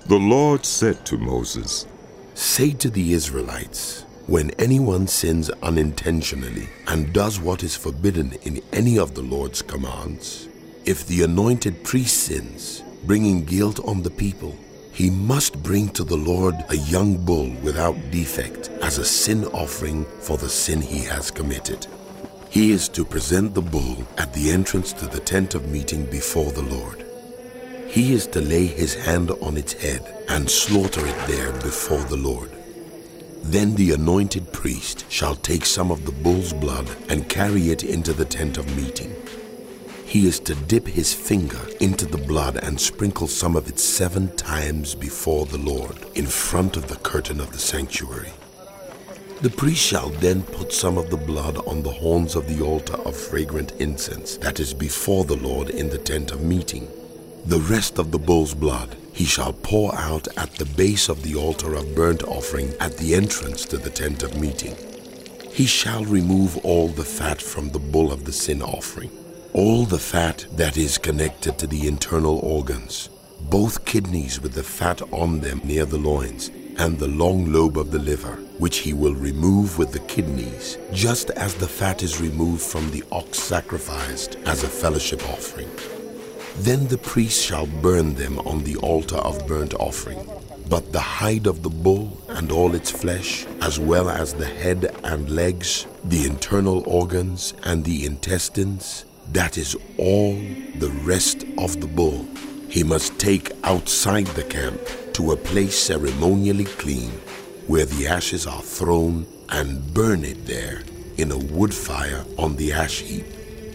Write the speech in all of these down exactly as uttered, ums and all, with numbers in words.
The Lord said to Moses, "Say to the Israelites, when anyone sins unintentionally and does what is forbidden in any of the Lord's commands, if the anointed priest sins, bringing guilt on the people, he must bring to the Lord a young bull without defect as a sin offering for the sin he has committed. He is to present the bull at the entrance to the tent of meeting before the Lord. He is to lay his hand on its head and slaughter it there before the Lord. Then the anointed priest shall take some of the bull's blood and carry it into the tent of meeting. He is to dip his finger into the blood and sprinkle some of it seven times before the Lord in front of the curtain of the sanctuary. The priest shall then put some of the blood on the horns of the altar of fragrant incense that is before the Lord in the tent of meeting. The rest of the bull's blood he shall pour out at the base of the altar of burnt offering at the entrance to the tent of meeting. He shall remove all the fat from the bull of the sin offering, all the fat that is connected to the internal organs, both kidneys with the fat on them near the loins, and the long lobe of the liver, which he will remove with the kidneys, just as the fat is removed from the ox sacrificed as a fellowship offering. Then the priest shall burn them on the altar of burnt offering. But the hide of the bull and all its flesh, as well as the head and legs, the internal organs and the intestines, that is all the rest of the bull, he must take outside the camp to a place ceremonially clean, where the ashes are thrown, and burn it there in a wood fire on the ash heap.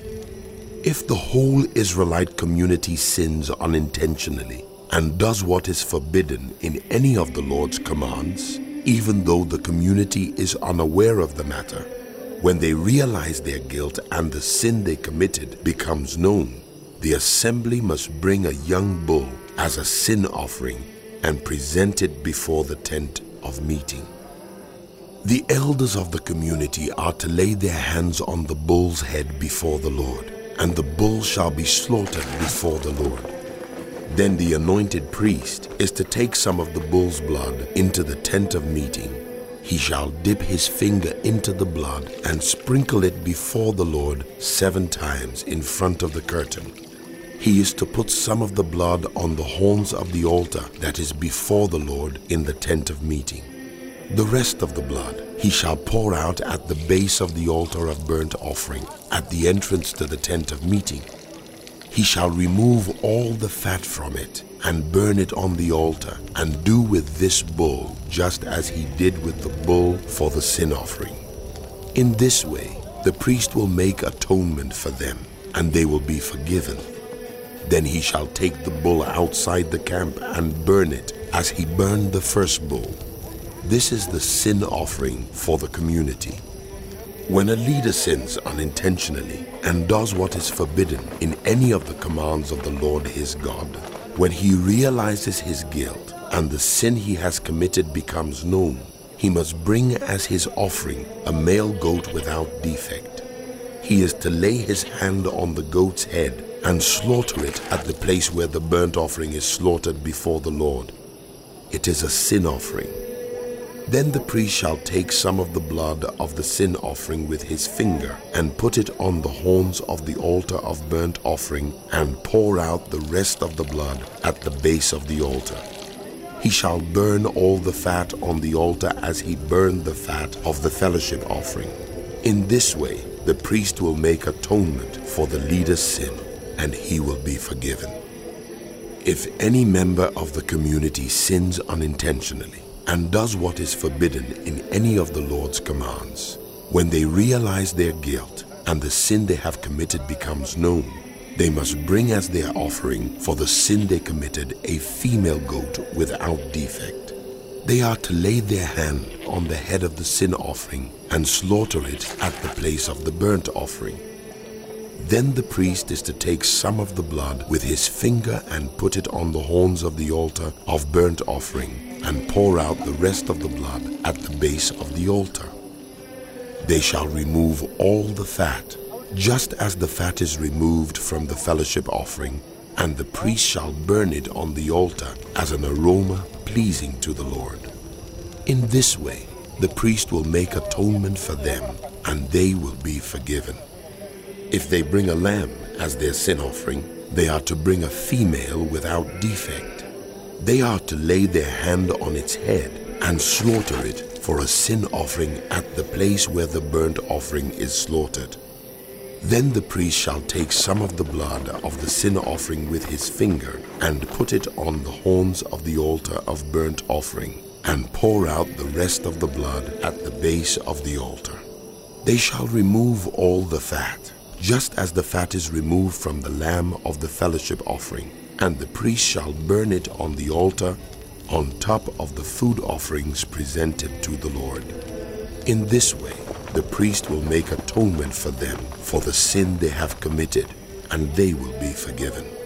If the whole Israelite community sins unintentionally and does what is forbidden in any of the Lord's commands, even though the community is unaware of the matter, when they realize their guilt and the sin they committed becomes known, the assembly must bring a young bull as a sin offering and present it before the tent of meeting. The elders of the community are to lay their hands on the bull's head before the Lord, and the bull shall be slaughtered before the Lord. Then the anointed priest is to take some of the bull's blood into the tent of meeting. He shall dip his finger into the blood and sprinkle it before the Lord seven times in front of the curtain. He is to put some of the blood on the horns of the altar that is before the Lord in the tent of meeting. The rest of the blood he shall pour out at the base of the altar of burnt offering, at the entrance to the tent of meeting. He shall remove all the fat from it and burn it on the altar, and do with this bull just as he did with the bull for the sin offering. In this way, the priest will make atonement for them, and they will be forgiven. Then he shall take the bull outside the camp and burn it as he burned the first bull. This is the sin offering for the community. When a leader sins unintentionally and does what is forbidden in any of the commands of the Lord his God, when he realizes his guilt and the sin he has committed becomes known, he must bring as his offering a male goat without defect. He is to lay his hand on the goat's head and slaughter it at the place where the burnt offering is slaughtered before the Lord. It is a sin offering. Then the priest shall take some of the blood of the sin offering with his finger and put it on the horns of the altar of burnt offering and pour out the rest of the blood at the base of the altar. He shall burn all the fat on the altar as he burned the fat of the fellowship offering. In this way, the priest will make atonement for the leader's sin, and he will be forgiven. If any member of the community sins unintentionally and does what is forbidden in any of the Lord's commands, when they realize their guilt and the sin they have committed becomes known, they must bring as their offering for the sin they committed a female goat without defect. They are to lay their hand on the head of the sin offering and slaughter it at the place of the burnt offering. Then the priest is to take some of the blood with his finger and put it on the horns of the altar of burnt offering and pour out the rest of the blood at the base of the altar. They shall remove all the fat, just as the fat is removed from the fellowship offering, and the priest shall burn it on the altar as an aroma pleasing to the Lord. In this way, the priest will make atonement for them, and they will be forgiven. If they bring a lamb as their sin offering, they are to bring a female without defect. They are to lay their hand on its head and slaughter it for a sin offering at the place where the burnt offering is slaughtered. Then the priest shall take some of the blood of the sin offering with his finger and put it on the horns of the altar of burnt offering, and pour out the rest of the blood at the base of the altar. They shall remove all the fat, just as the fat is removed from the lamb of the fellowship offering, and the priest shall burn it on the altar on top of the food offerings presented to the Lord. In this way, the priest will make atonement for them for the sin they have committed, and they will be forgiven.